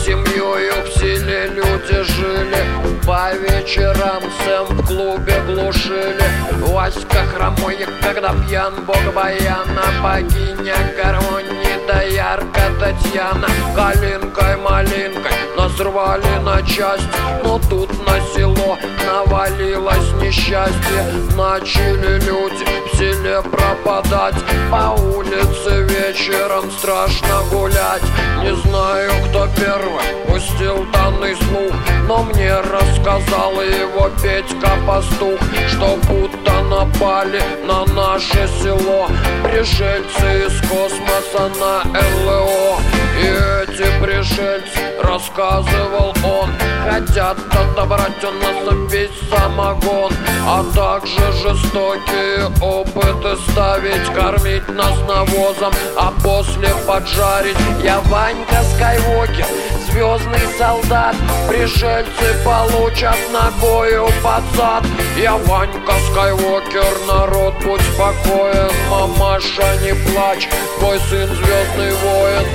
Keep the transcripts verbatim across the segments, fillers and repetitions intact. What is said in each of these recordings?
семьёю в селе люди жили. По вечерам Сэм в клубе глушили. Васька хромой, когда пьян, бог баяна, богиня гармонии, доярка Татьяна. Калинкой-малинкой нас рвали на части, но тут на село навалилось несчастье. Начали люди в селе пропадать, по улице вечером страшно гулять. Не знаю, кто первый пустил данный слух, но мне рассказал его Петька-пастух, что будто напали на наше село пришельцы из космоса на эл эл о. И эти пришельцы, рассказывал он, хотят отобрать у нас весь самогон, а также жестокие опыты ставить, кормить нас навозом, а после поджарить. Я Ванька Скайуокер, звездный солдат, пришельцы получат ногою под зад. Я Ванька Скайуокер, народ, будь спокоен, мамаша, не плачь, твой сын звездный воин.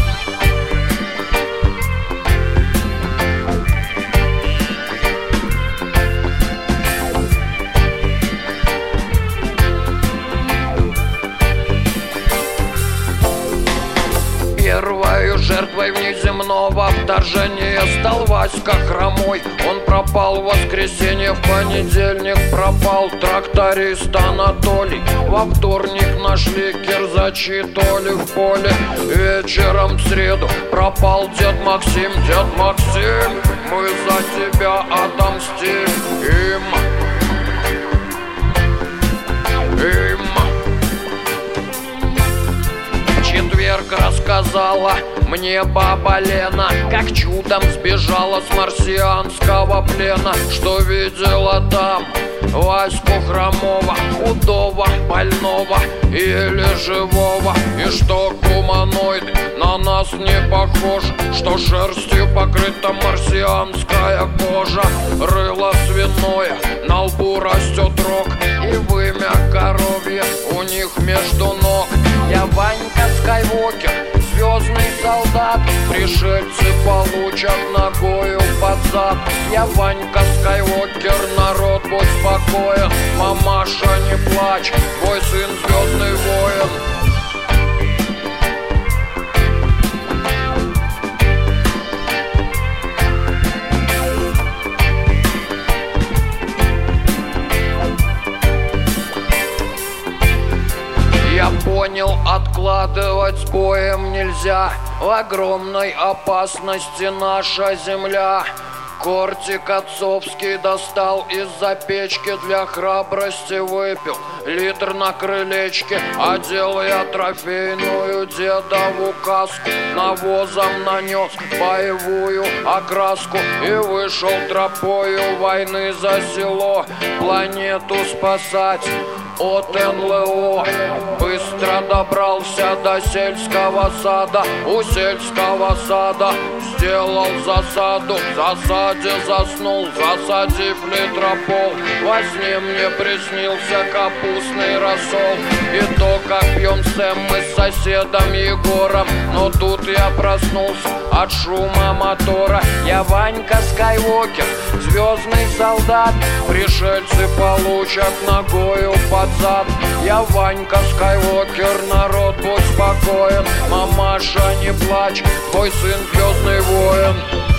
Первой жертвой внеземного вторжения стал Васька хромой. Он пропал в воскресенье, в понедельник пропал тракторист Анатолий. Во вторник нашли кирзачи толи в поле. Вечером в среду пропал дед Максим. Дед Максим, мы за тебя отомстим им. Им. Четверг рассказала мне баба Лена, как чудом сбежала с марсианского плена, что видела там Ваську хромого, худого, больного или живого, и что гуманоиды на нас не похожи, что шерстью покрыта марсианская кожа, рыло свиное, на лбу растет рог, и вымя коровье у них между ног. Я Ванька Скайуокер, звездный солдат, пришельцы получат ногою под зад. Я Ванька Скайуокер, народ, будь спокоен, мамаша, не плачь, твой сын звездный воин. Я понял, откладывать с боем нельзя, в огромной опасности наша земля. Кортик отцовский достал из-за печки, для храбрости выпил литр на крылечке. Одел я трофейную дедову каску, навозом нанес боевую окраску и вышел тропою войны за село, планету спасать от эн эл о. Быстро добрался до сельского сада, у сельского сада сделал засаду, в засаде заснул, засадив литропол. Во сне мне приснился капустный рассол, и то, как пьем Сэм мы с соседом Егором. Но тут я проснулся от шума мотора. Я Ванька Скайуокер, звездный солдат, пришельцы получат ногою под зад. Я Ванька Скайуокер, народ, будь спокоен, мамаша, не плачь, твой сын звездный воин.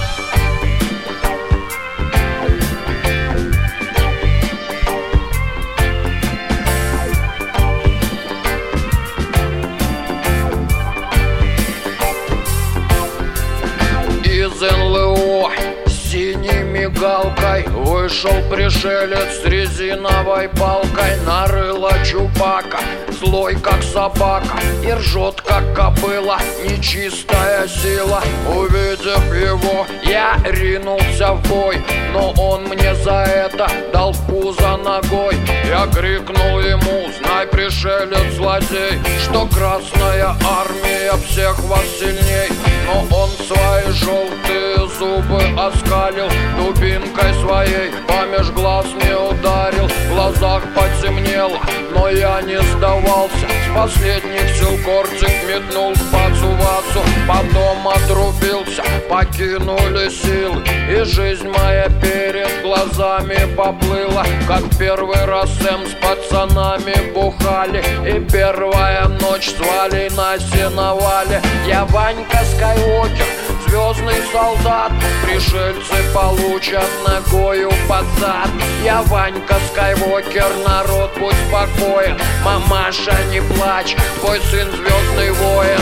Из эн эл о синей мигалкой вышел пришелец с резиновой палкой, нарыло Чубака, злой как собака, и ржет как кобыла, нечистая сила. Увидев его, я ринулся в бой, но он мне за это дал в пузо ногой. Я крикнул ему: знай, пришелец злодей, что Красная Армия всех вас сильней. Но он свои желтые зубы оскалил, дубинкой своей помеж глаз не ударил. В глазах потемнело, но я не сдавался. С последних сил кортик метнул в пацу-вацу, потом отрубился, покинули силы, и жизнь моя перед глазами поплыла. Как первый раз Сэм с пацанами бухали, и первая ночь с Валей на сеновале. Я Ванька Скайуокер, звездный солдат, пришельцы получат ногою под зад. Я Ванька Скайуокер, народ будь спокоен, мамаша не плачь, твой сын звездный воин.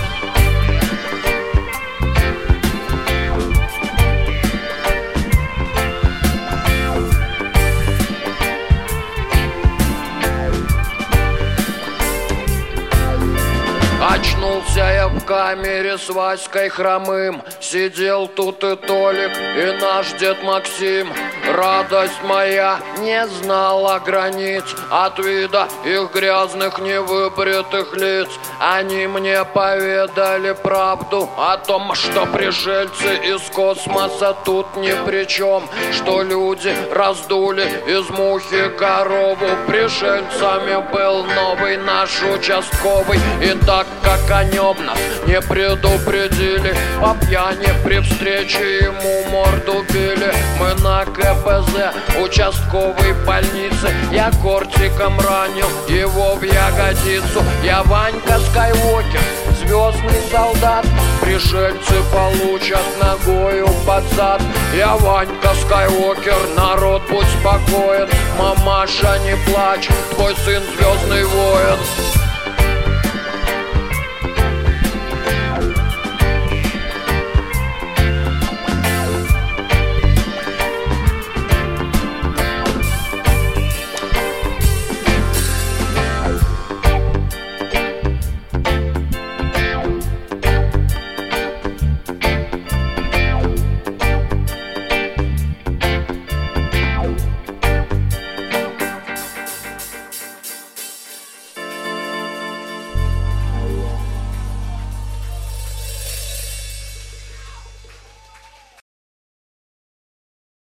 Очнулся я в камере с Васькой Хромым, сидел тут и Толик, и наш дед Максим. Радость моя не знала границ от вида их грязных невыбритых лиц. Они мне поведали правду о том, что пришельцы из космоса тут ни при чем, что люди раздули из мухи корову. Пришельцами был новый наш участковый, и так как о нем нас не предупредили, по пьяни при встрече ему морду били. Мы на КПЗ участковой больницы, я кортиком ранил его в ягодицу. Я Ванька Скайуокер, звездный солдат, пришельцы получат ногою под зад. Я Ванька Скайуокер, народ будь спокоен, мамаша не плачь, твой сын звездный воин.